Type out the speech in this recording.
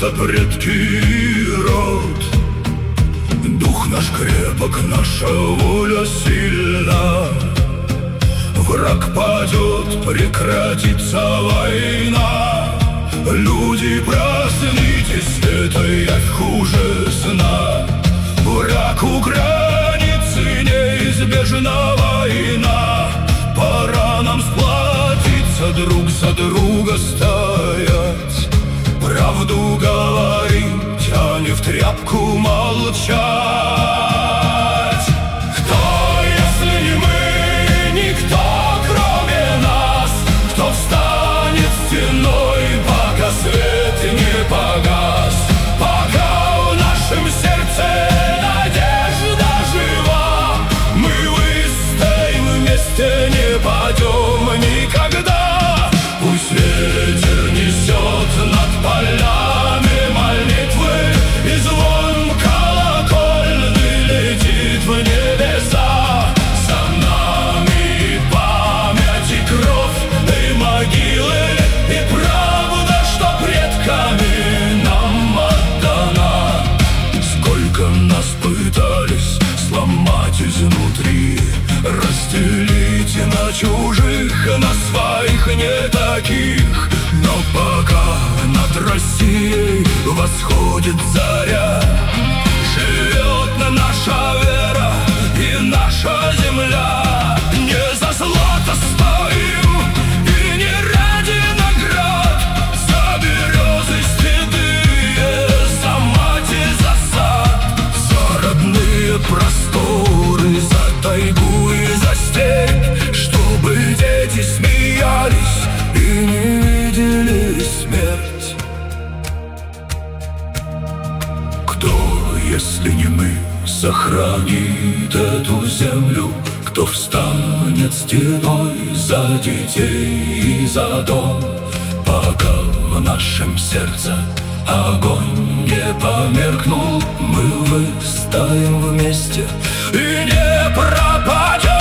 это предки и род. Дух наш крепок, наша воля сильна. Враг падет, прекратится война. Люди, проснитесь, это явь хуже сна. Враг у границы, неизбежна война. Пора нам сплотиться, друг за друга стоять, правду говорить, а не в тряпку молчать. Кто, если не мы, никто, кроме нас? Кто встанет стеной, пока свет не погас? Пока в нашем сердце надежда жива, мы выстоим вместе, не падем никогда. Пусть ветер несет над полями молитвы, и звон колокольный летит в небеса. За нами память и кровь, и могилы, и правда, что предками нам отдана. Сколько нас пытались сломать изнутри, разделить на чужих, на своих не таких. Но пока над Россией восходит заря, живет наша вера и наша земля. Не за злато стоим и не ради наград, за березы седые, за мать и за сад, за родные просторы, за тайгу и за степь, чтобы дети смеялись и не видели смерть. Кто, если не мы, сохранит эту землю? Кто встанет стеной за детей и за дом, пока в нашем сердце огонь не померкнул? Мы выстоим вместе и не пропадем.